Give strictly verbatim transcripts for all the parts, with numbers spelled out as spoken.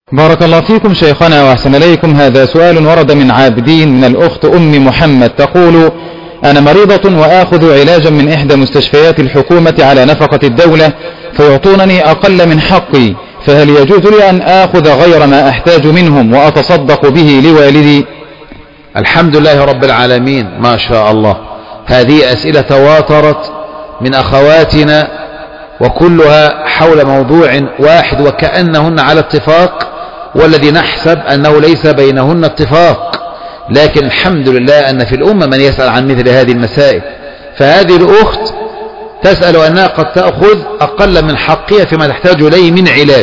بارك الله فيكم شيخنا وأحسن إليكم. هذا سؤال ورد من عابدين من الأخت أم محمد تقول: أنا مريضة وآخذ علاجا من إحدى مستشفيات الحكومة على نفقة الدولة فيعطونني أقل من حقي، فهل يجوز لي أن آخذ غير ما أحتاج منهم وأتصدق به لوالدي؟ الحمد لله رب العالمين، ما شاء الله. هذه أسئلة تواترت من أخواتنا وكلها حول موضوع واحد وكأنهن على اتفاق، والذي نحسب أنه ليس بينهن اتفاق، لكن الحمد لله أن في الأمة من يسأل عن مثل هذه المسائل. فهذه الأخت تسأل أنها قد تأخذ أقل من حقها فيما تحتاج إليه من علاج،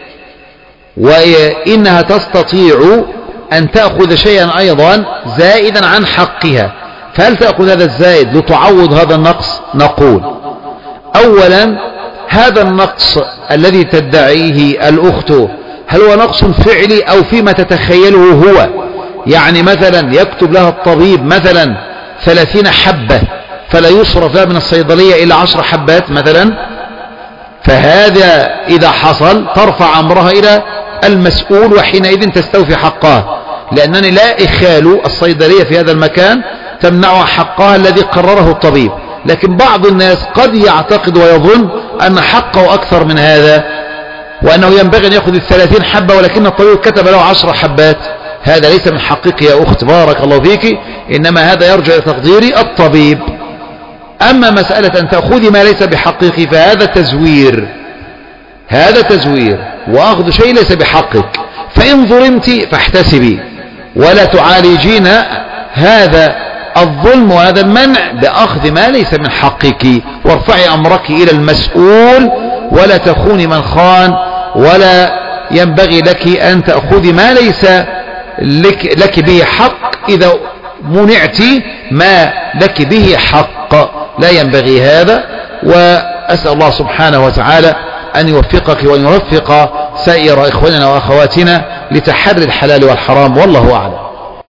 وإنها تستطيع أن تأخذ شيئا أيضا زائدا عن حقها، فهل تأخذ هذا الزائد لتعوض هذا النقص؟ نقول أولا هذا النقص الذي تدعيه الأخت هل هو نقص فعلي أو فيما تتخيله هو؟ يعني مثلا يكتب لها الطبيب مثلا ثلاثين حبة فلا يصرف لها من الصيدلية إلا عشر حبات مثلا، فهذا إذا حصل ترفع أمرها إلى المسؤول وحينئذ تستوفي حقها، لأنني لا إخال الصيدلية في هذا المكان تمنع حقها الذي قرره الطبيب. لكن بعض الناس قد يعتقد ويظن أن حقه أكثر من هذا، وأنه ينبغي أن يأخذ الثلاثين حبة ولكن الطبيب كتب له عشر حبات. هذا ليس من حقك يا أخت، بارك الله فيك، إنما هذا يرجع إلى تقدير الطبيب. أما مسألة أن تأخذي ما ليس بحقك فهذا تزوير، هذا تزوير وأخذ شيء ليس بحقك. فإن ظلمت فاحتسبي ولا تعالجين هذا الظلم وهذا المنع بأخذ ما ليس من حقك، وارفعي أمرك إلى المسؤول ولا تخوني من خان، ولا ينبغي لك أن تأخذي ما ليس لك, لك به حق إذا منعت ما لك به حق، لا ينبغي هذا. وأسأل الله سبحانه وتعالى أن يوفقك وأن يوفق سائر إخواننا وأخواتنا لتحري الحلال والحرام، والله أعلم.